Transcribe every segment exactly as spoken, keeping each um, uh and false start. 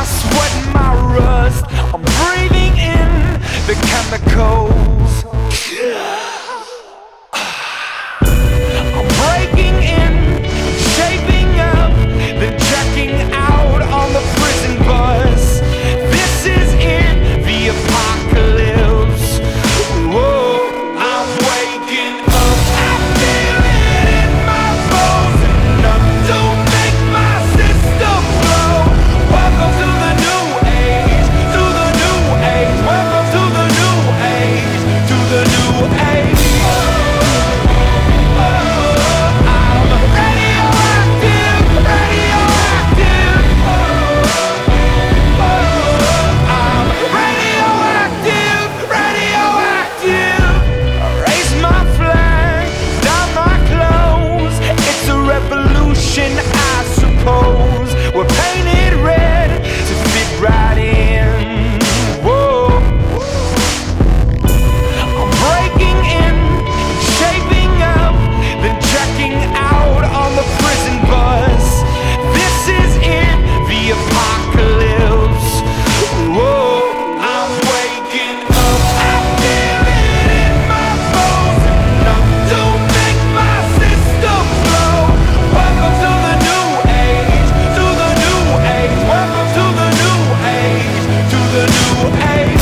sweat and my rust. I'm breathing in the chemicals. I'm breaking in, shaping up, then checking out on the prison bus. This is in the apocalypse. Whoa, I'm waking up. I feel it in my bones, enough to make my system blow. Welcome to the new age, to the new age. Welcome to the new age, to the new age. I suppose we're painted red to fit right in. Whoa, I'm breaking in, shaping up, then checking out on the prison bus. This is in the apocalypse. Whoa, I'm waking up. I feel it in my bones, enough to make my system blow. Welcome to the new age, to the new age. Welcome to the new age, to the new age.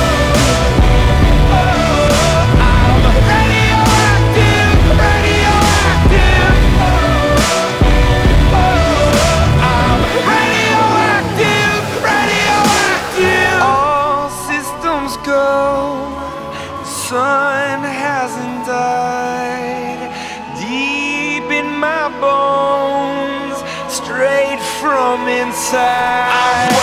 I'm radioactive, radioactive. I'm radioactive, radioactive. All systems go. The sun hasn't died. Deep in my bones, straight from inside.